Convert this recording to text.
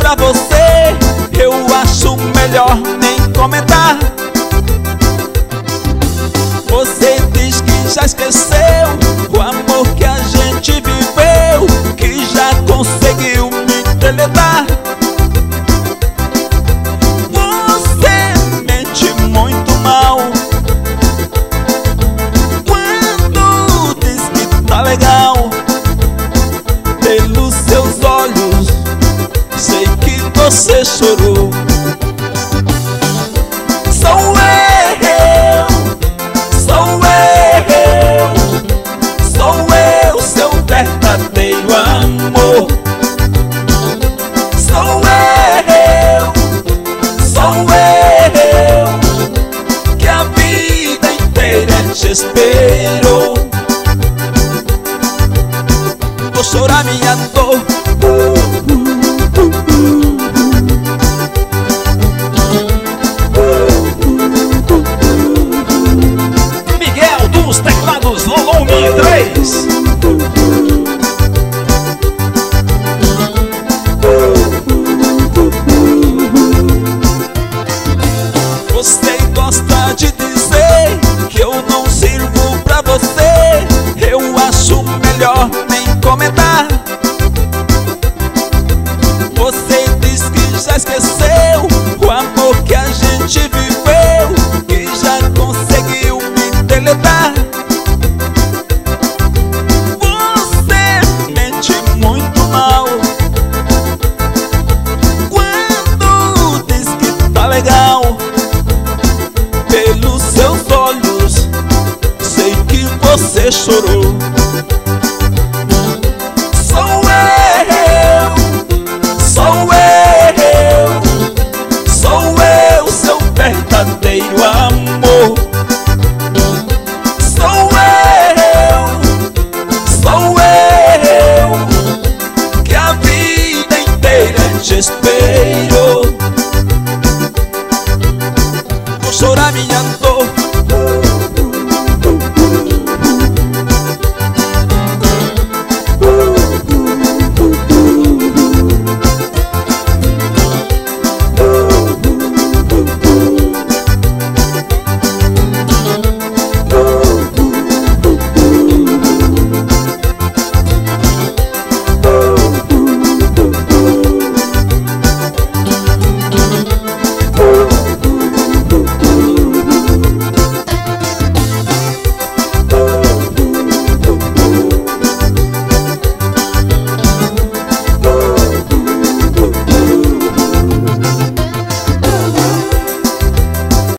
pra você, eu acho melhor nem comentar. Você diz que já esqueceu o amor que a gente viveu, que já conseguiu me deletar. Você mente muito mal quando diz que tá legal. Pelos seus olhos sei que você chorou. Sou eu, seu verdadeiro amor. Sou eu, que a vida inteira te esperou. Vou chorar minha dor. Miguel dos teclados, volume 3. Você gosta de dizer que eu não sirvo pra você, eu acho melhor nem comentar. Você diz que já esqueceu o amor que a gente viveu, que já conseguiu me deletar. Você mente muito mal quando diz que tá legal. Pelos seus olhos sei que você chorou. Sou eu, seu verdadeiro amor. Sou eu, que a vida inteira te espero.